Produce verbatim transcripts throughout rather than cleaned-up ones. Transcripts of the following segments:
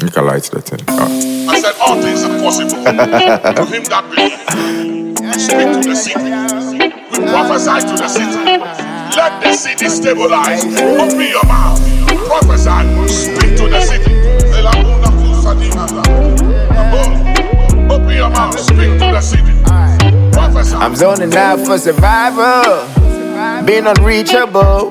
You can light the thing. Oh. I said all things are possible to him that believes. Speak to the city. We prophesy to the city. Let the city stabilize. Open your mouth. Prophesy. Speak to the city. Open your mouth. Speak to the city. Prophesy. I'm zoning out for survival. Being unreachable.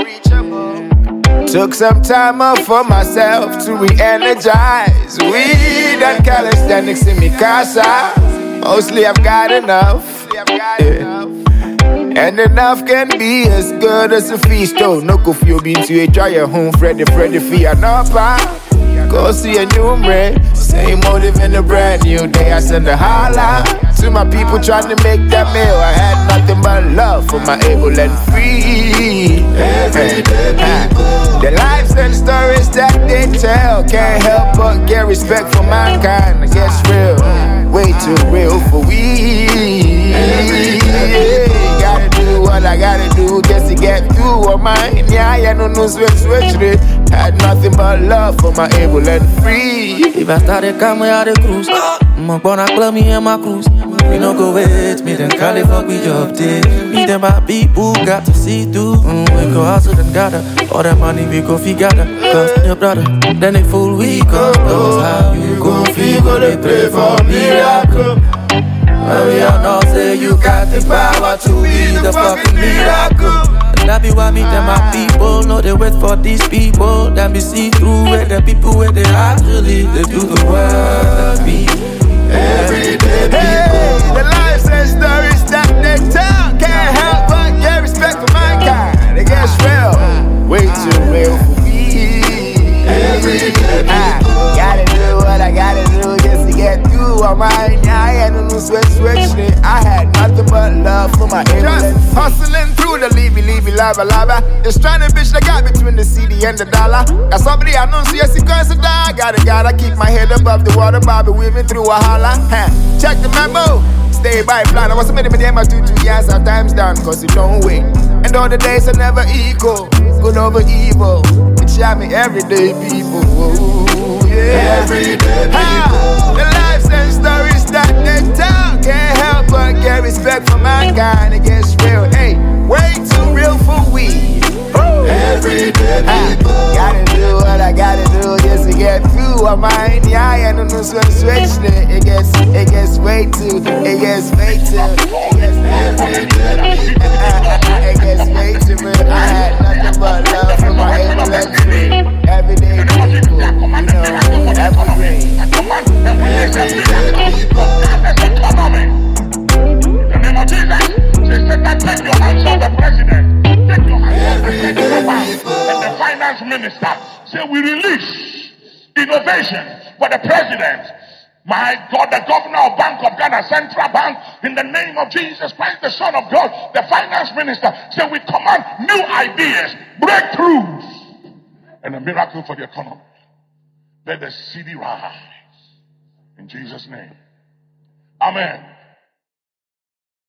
Took some time off for myself to re-energize. Weed and calisthenics in me casa. Mostly I've got enough. Yeah. And enough can be as good as a feast. Oh, no go feel being to a try home. Freddy, Freddy, fear no pa. Go see a new man. Same motive in a brand new day. I send a holla to my people trying to make that meal. I had nothing but love for my able and free. Everyday people. The lives and stories that they tell can't help but get respect for mankind. I guess real, way too real for we. Yeah, gotta do what I gotta do just to get through on mine. Yeah, I no no switch switch it. Had nothing but love for my able and free. If I started coming out the cruise, I'm gonna club me in my cruise. We no go wait, me then call it fuck with your update. Me then my people got to see through. Mm, we go hustle and gather. All that money we go figure that. Cause your brother, then they fool we go. Those how you go feel, go they pray for miracle. And we all know say you got the power to be the fucking miracle. And that be why me and my people know they wait for these people. That be see through where the people where they actually they do the work that be everyday people. Hey, the lives and stories that they tell can't help but get respect for mankind. It gets real, way too real for me. Everyday people. I gotta do what I gotta do just to get through on mine. Yeah, I had no new switch switch it. I had nothing but love for my able. Just hustling through the leavey leavey lava lava. Just trying to bitch the gap between the C D and the dollar. That's somebody I know, so yes, you can't sit down. Gotta, gotta keep my head above the water, Bobby weaving through a holla. Huh. Check the memo, stay by plan. I was submitting with them my two, two years, our time's done, cause you don't wait. And all the days are never equal, good over evil. It shot me everyday people. Ooh, yeah. Everyday people. Ah, the lives and stories that they tell can't help but get respect for mankind. It gets real, hey, way too real for we. Everyday people. Ah, gotta do what I gotta do just to get through on mine. Yeah, I don't know switch switch it. It gets, it gets way too, it gets way too, it gets way too. It gets way too real. I had nothing but love for my able and free. Everyday people, you know, everyday. Everyday people. In the name of Jesus, they said that take your hands off the president. Take your hands off the president. And the finance minister say we release innovation for the president. My God, the governor of Bank of Ghana, Central Bank, in the name of Jesus Christ, the Son of God, the finance minister, say we command new ideas, breakthroughs, and a miracle for the economy. Let the city rise. In Jesus' name. Amen.